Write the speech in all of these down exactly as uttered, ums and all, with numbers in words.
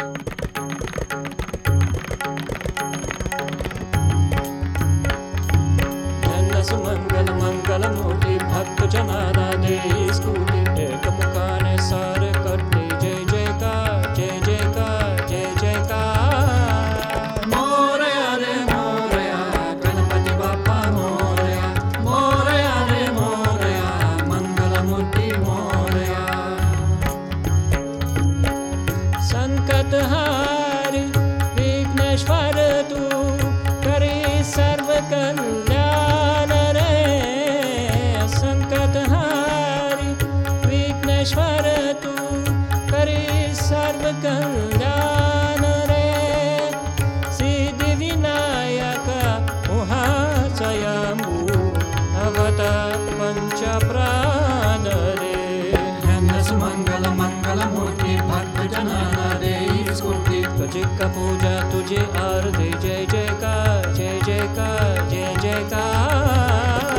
मंगल मंगल मूर्ति भक्त जनाना दे स्कूटी एक मुकाने सारे करते जय जयकार जय जयकार जय जयकार मोरया रे मोरया गणपति बाप्पा मोरया मोरया रे मोरया मंगल मूर्ति मोरया संकट हारी विघ्नेश्वर तू करे सर्व कल्याण ईश्वर तू करे सर्व कल्याण रे सिद्धि विनायक महास्वयंभू अवता पंच प्राण रे धन्य मंगल मंगल मूर्ति भक्त जनाना दे स्फूर्ति तुझे का पूजा तुझे आरती जय जयकार जय जयकार जय जयकार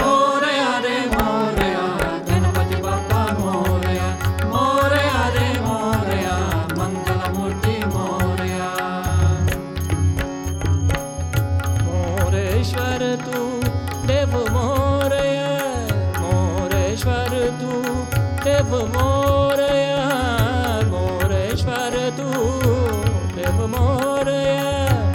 तू देव मोरया मोरेश्वर तू देव मोरया मोरेश्वर तू देव मोरया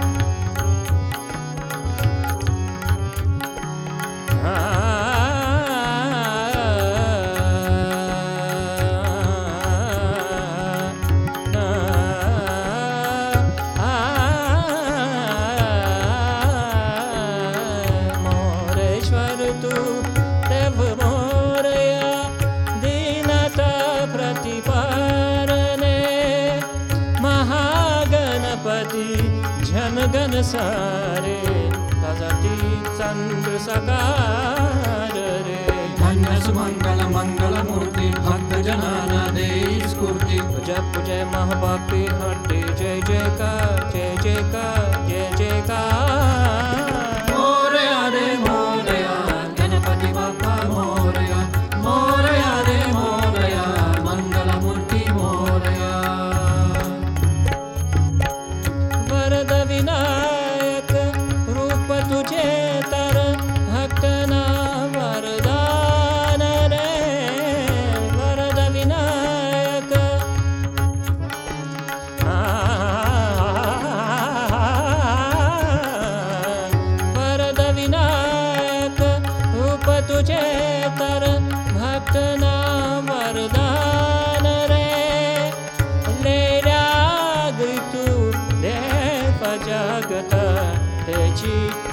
तू देव मोरया दीनता प्रतिपारने महागणपति जन गण सारे भजती चंद्र सकार रे धन्य सुमंगल मंगल मूर्ति भक्त जनाना दे स्फूर्ति पूजा पूजय महाभक्ति हटे जय जयकार जय जयकार जय जयकार मोरया रे मोरया गणपति बाप्पा मोरया मोरया रे मोरया मंगल मूर्ति मोरया वरद विनायक रूप तुझे तर भक्तना वरदान रे वरद विनायक वरद विनायक रूप तुझे तर भक्तना वरदान रे लेल्या तू देव जगत त्याची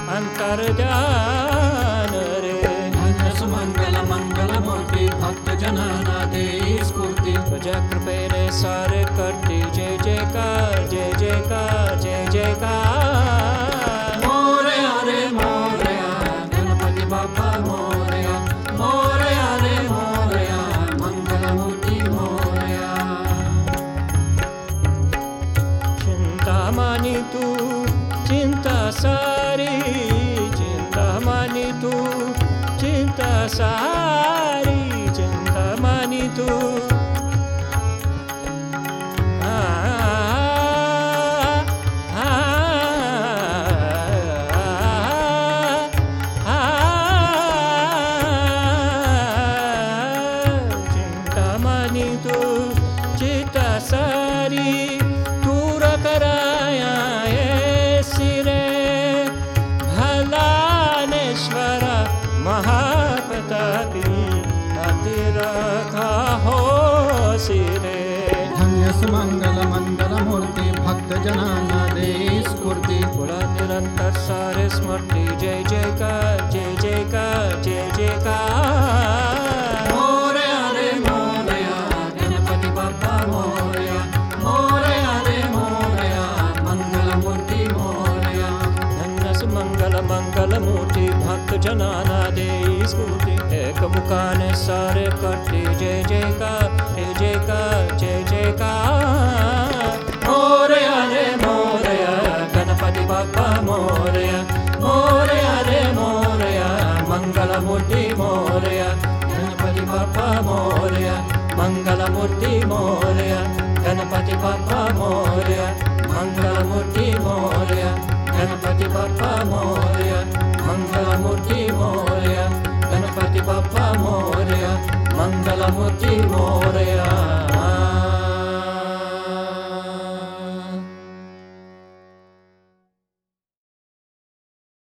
अंतर्जान रे धन्य सुमंगल मंगल मूर्ति भक्त जनाना दे स्फूर्ति तुझ्या कृपेने सारे करते जय जयकार जय जयकार जय जयकार मोरया रे मोरया गणपति बाप्पा मोरया मोरया रे मोरया मंगल मूर्ति मोरया चिंतामणि तू चिंता सारी चिंतामणि तू चिंता सारी चिंतामणि तू चिंतामणि तू चिंता सारी दूर कराया सिरे भलानेश्वर महाप्रतापी अति रखा हो सिरे धन्य सुमंगल मंगल मूर्ति भक्त जनाना दे स्फूर्ति पुरा निरंतर सारे स्मृति जय जयकार जय जयकार जय जयकार मोरया रे मोरया गणपति बाप्पा मोरया मोरया रे मोरया मंगल मूर्ति मोरया धन्य सुमंगल मंगल मूर्ति भक्त जनाना दे स्फूर्ति एक मुकाने सारे करते जय जयकार जय जयकार जय जयकार मोरया रे मोरया गणपति बाप्पा मोरया मोरया रे मोरया मंगल मूर्ति मोरया गणपति बाप्पा मोरया मंगल मूर्ति मोरया गणपति बाप्पा मोरया गणपति बप्पा मोरया मंगलमूर्ति मोरया गणपति बप्पा मोरया मंगलमूर्ति मोरया